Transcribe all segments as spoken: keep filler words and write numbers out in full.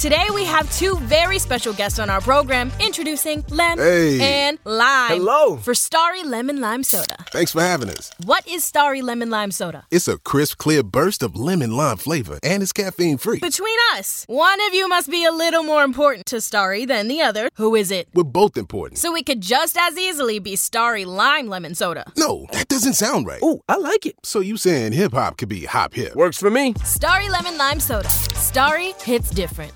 Today we have two very special guests on our program, introducing Lem Hey. and Lime. Hello. For Starry Lemon Lime Soda. Thanks for having us. What is Starry Lemon Lime Soda? It's a crisp, clear burst of lemon lime flavor, and it's caffeine-free. Between us, one of you must be a little more important to Starry than the other. Who is it? We're both important. So it could just as easily be Starry Lime Lemon Soda. No, that doesn't sound right. Oh, I like it. So you saying hip-hop could be hop-hip? Works for me. Starry Lemon Lime Soda. Starry hits different.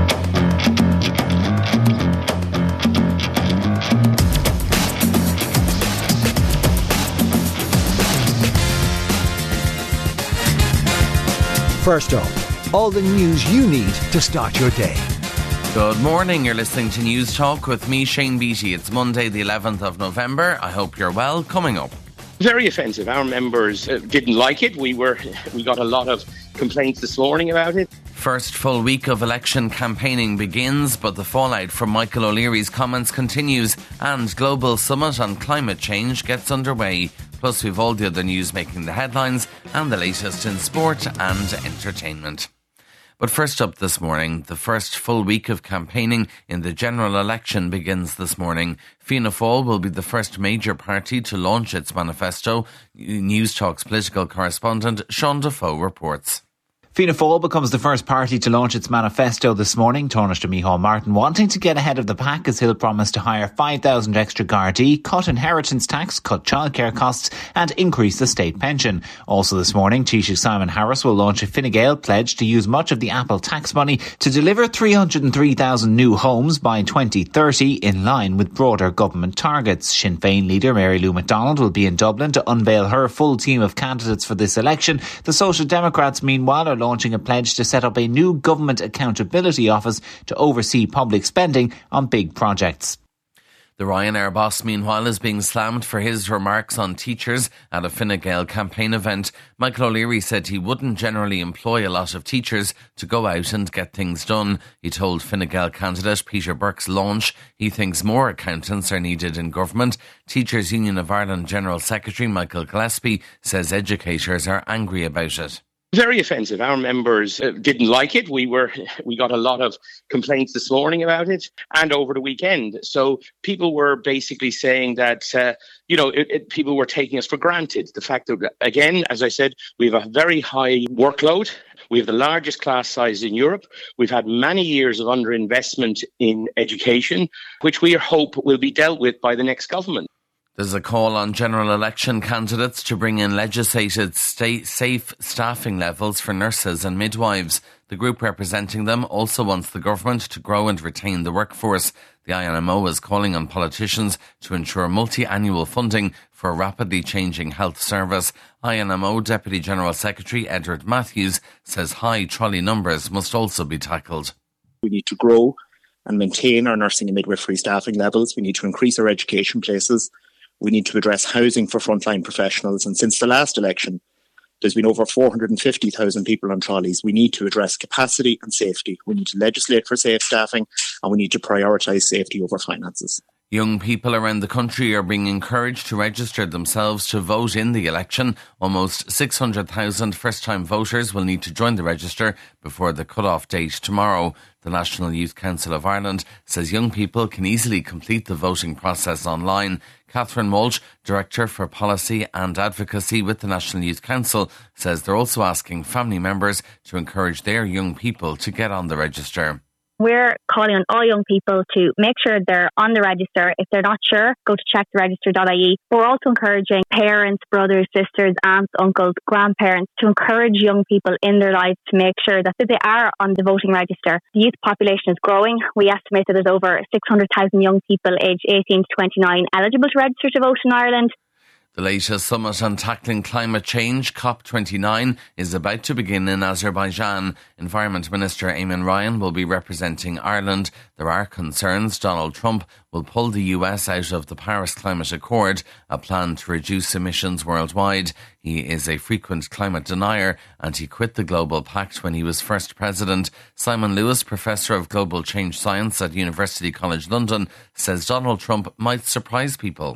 First up, all the news you need to start your day. Good morning, you're listening to News Talk with me, Shane Beattie. It's Monday the eleventh of November. I hope you're well. Coming up. Very offensive. Our members uh, didn't like it. We were, we got a lot of complaints this morning about it. First full week of election campaigning begins, but the fallout from Michael O'Leary's comments continues and Global Summit on Climate Change gets underway. Plus we've all the other news making the headlines and the latest in sport and entertainment. But first up this morning, the first full week of campaigning in the general election begins this morning. Fianna Fáil will be the first major party to launch its manifesto. News Talk's political correspondent Sean Defoe reports. Fianna Fáil becomes the first party to launch its manifesto this morning. Taoiseach Micheál Martin wanting to get ahead of the pack as he'll promise to hire five thousand extra Gardaí, cut inheritance tax, cut childcare costs and increase the state pension. Also this morning, Taoiseach Simon Harris will launch a Fine Gael pledge to use much of the Apple tax money to deliver three hundred three thousand new homes by twenty thirty in line with broader government targets. Sinn Féin leader Mary Lou McDonald will be in Dublin to unveil her full team of candidates for this election. The Social Democrats, meanwhile, are launching a pledge to set up a new government accountability office to oversee public spending on big projects. The Ryanair boss, meanwhile, is being slammed for his remarks on teachers at a Fine Gael campaign event. Michael O'Leary said he wouldn't generally employ a lot of teachers to go out and get things done. He told Fine Gael candidate Peter Burke's launch he thinks more accountants are needed in government. Teachers Union of Ireland General Secretary Michael Gillespie says educators are angry about it. Very offensive. Our members uh, didn't like it. We were, we got a lot of complaints this morning about it and over the weekend. So people were basically saying that, uh, you know, it, it, people were taking us for granted. The fact that, again, as I said, we have a very high workload. We have the largest class size in Europe. We've had many years of underinvestment in education, which we hope will be dealt with by the next government. There's a call on general election candidates to bring in legislated state safe staffing levels for nurses and midwives. The group representing them also wants the government to grow and retain the workforce. The I N M O is calling on politicians to ensure multi-annual funding for a rapidly changing health service. I N M O Deputy General Secretary Edward Matthews says high trolley numbers must also be tackled. We need to grow and maintain our nursing and midwifery staffing levels. We need to increase our education places. We need to address housing for frontline professionals. And since the last election, there's been over four hundred fifty thousand people on trolleys. We need to address capacity and safety. We need to legislate for safe staffing and we need to prioritise safety over finances. Young people around the country are being encouraged to register themselves to vote in the election. Almost six hundred thousand first-time voters will need to join the register before the cut-off date tomorrow. The National Youth Council of Ireland says young people can easily complete the voting process online. Catherine Walsh, Director for Policy and Advocacy with the National Youth Council, says they're also asking family members to encourage their young people to get on the register. We're calling on all young people to make sure they're on the register. If they're not sure, go to check the register dot I E. But we're also encouraging parents, brothers, sisters, aunts, uncles, grandparents to encourage young people in their lives to make sure that they are on the voting register. The youth population is growing. We estimate that there's over six hundred thousand young people aged eighteen to twenty-nine eligible to register to vote in Ireland. The latest summit on tackling climate change, COP twenty-nine, is about to begin in Azerbaijan. Environment Minister Eamon Ryan will be representing Ireland. There are concerns Donald Trump will pull the U S out of the Paris Climate Accord, a plan to reduce emissions worldwide. He is a frequent climate denier and he quit the Global Pact when he was first president. Simon Lewis, Professor of Global Change Science at University College London, says Donald Trump might surprise people.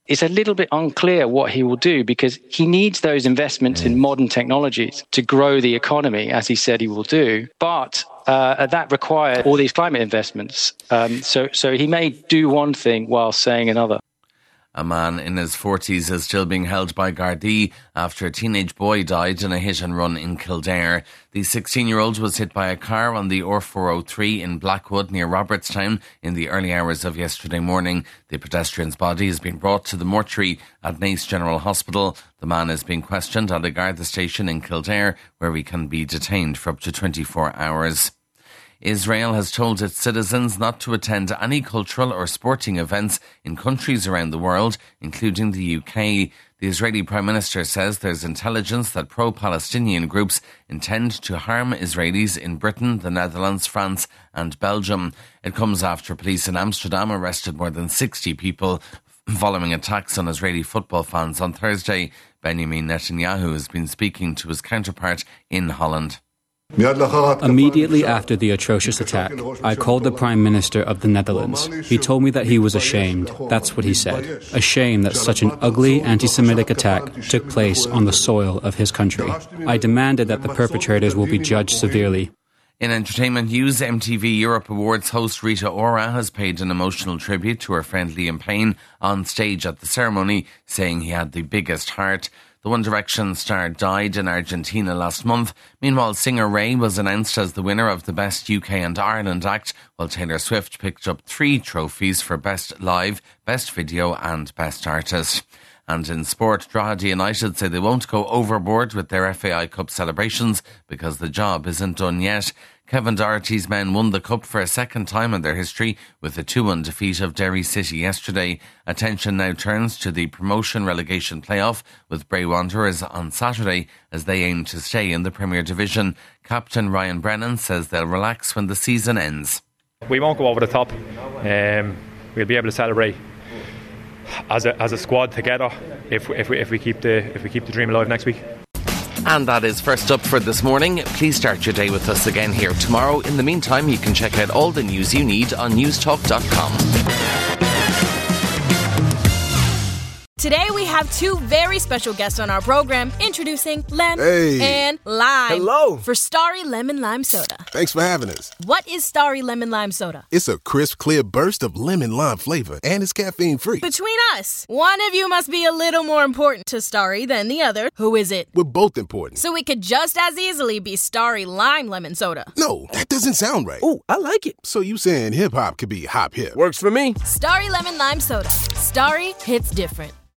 It's a little bit unclear what he will do because he needs those investments in modern technologies to grow the economy, as he said he will do. But uh, that required all these climate investments. Um, so, so he may do one thing while saying another. A man in his forties is still being held by Gardaí after a teenage boy died in a hit and run in Kildare. The sixteen-year-old was hit by a car on the R four oh three in Blackwood near Robertstown in the early hours of yesterday morning. The pedestrian's body has been brought to the mortuary at Naas General Hospital. The man is being questioned at a Garda station in Kildare, where he can be detained for up to twenty-four hours. Israel has told its citizens not to attend any cultural or sporting events in countries around the world, including the U K. The Israeli Prime Minister says there's intelligence that pro-Palestinian groups intend to harm Israelis in Britain, the Netherlands, France and Belgium. It comes after police in Amsterdam arrested more than sixty people following attacks on Israeli football fans on Thursday. Benjamin Netanyahu has been speaking to his counterpart in Holland. Immediately after the atrocious attack, I called the Prime Minister of the Netherlands. He told me that he was ashamed. That's what he said. Ashamed that such an ugly anti-Semitic attack took place on the soil of his country. I demanded that the perpetrators will be judged severely. In entertainment news, M T V Europe Awards host Rita Ora has paid an emotional tribute to her friend Liam Payne on stage at the ceremony, saying he had the biggest heart. The One Direction star died in Argentina last month. Meanwhile, singer Ray was announced as the winner of the Best U K and Ireland Act, while Taylor Swift picked up three trophies for Best Live, Best Video and Best Artist. And in sport, Drogheda United say they won't go overboard with their F A I Cup celebrations because the job isn't done yet. Kevin Doherty's men won the Cup for a second time in their history with a two one defeat of Derry City yesterday. Attention now turns to the promotion-relegation playoff with Bray Wanderers on Saturday as they aim to stay in the Premier Division. Captain Ryan Brennan says they'll relax when the season ends. We won't go over the top. Um, we'll be able to celebrate as a as a squad together if if we if we keep the if we keep the dream alive next week. And that is First Up for this morning. Please start your day with us again here tomorrow. In the meantime, you can check out all the news you need on newstalk dot com. Today we have two very special guests on our program, introducing Lem Hey. and Lime. Hello. For Starry Lemon Lime Soda. Thanks for having us. What is Starry Lemon Lime Soda? It's a crisp, clear burst of lemon lime flavor, and it's caffeine-free. Between us, one of you must be a little more important to Starry than the other. Who is it? We're both important. So it could just as easily be Starry Lime Lemon Soda. No, that doesn't sound right. Oh, I like it. So you saying hip-hop could be hop-hip? Works for me. Starry Lemon Lime Soda. Starry hits different.